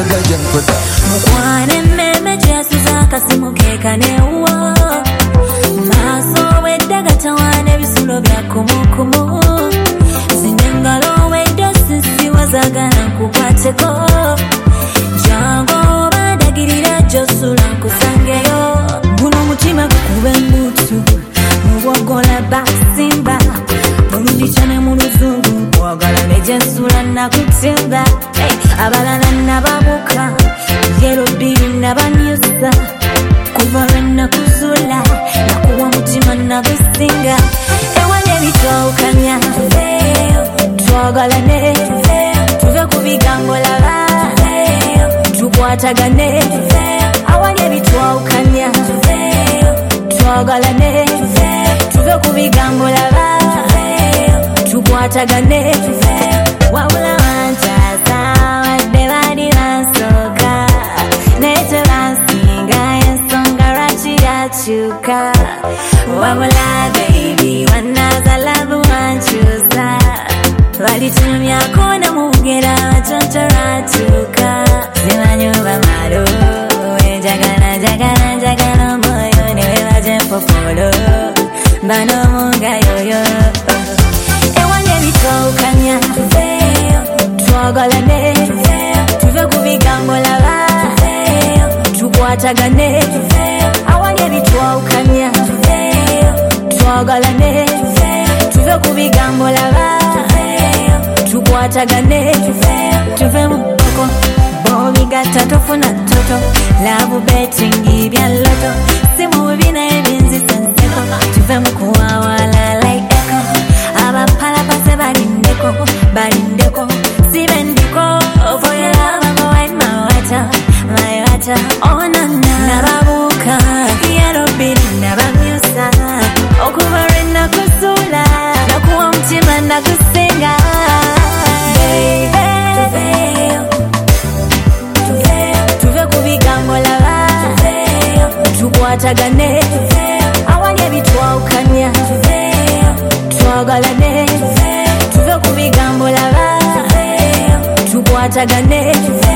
Mukwane meme jasuza kasimuke kanewa Maso weddaga tawane bisulo bya kumukumu Zinengalo weddo sisi wazagala kukwateko Jango badagirira josula kusangeyo Guno mutima kukube mbutu Mubwogola basimba Bulundi chane muluzungu Wagala nejensula na kutimba Abalala nababuka Yero biri nabanyusa Kuva na kuzula Nakuwa mutima nagusinga Ewanye bitwaukanya Twagalane Tuve kubigambo laba Tukwatagane Awanye bitwaukanya Twagalane Tuve kubigambo laba Tukwatagane Wawula wanjaza Wadde badi bansoka Nete bansinga Ensonga rachi yachuka Wawula baby Wanaza labu wanchusa Walitumya kona mugera Wachoncho rachuka Zimanyuba maru Jagana jagana jagana moyo Niwe waje popolo Bano munga yoyo Ewanye bitwaukanya Twagalane Tuve kubigambo laba Tukwatagane Awanye bitwaukanya Twagalane Tuve kubigambo laba Tukwatagane Tuve mukoko Bobi gata tofuna toto Labu betting ibya loto Simu bina ebinzi senseko Tuve mukuwa wala like echo Abapala pase barindeko Sibendiko For your love I'm going my water Oh na na Nababuka Yero biri nabamyusa Okubare nakusula Nakuwa mtima nakusinga Tuve kubigambo laba Tukwatagane Awanye bitwaukanya Twagalane Tuve kubigambo laba Tukwatagane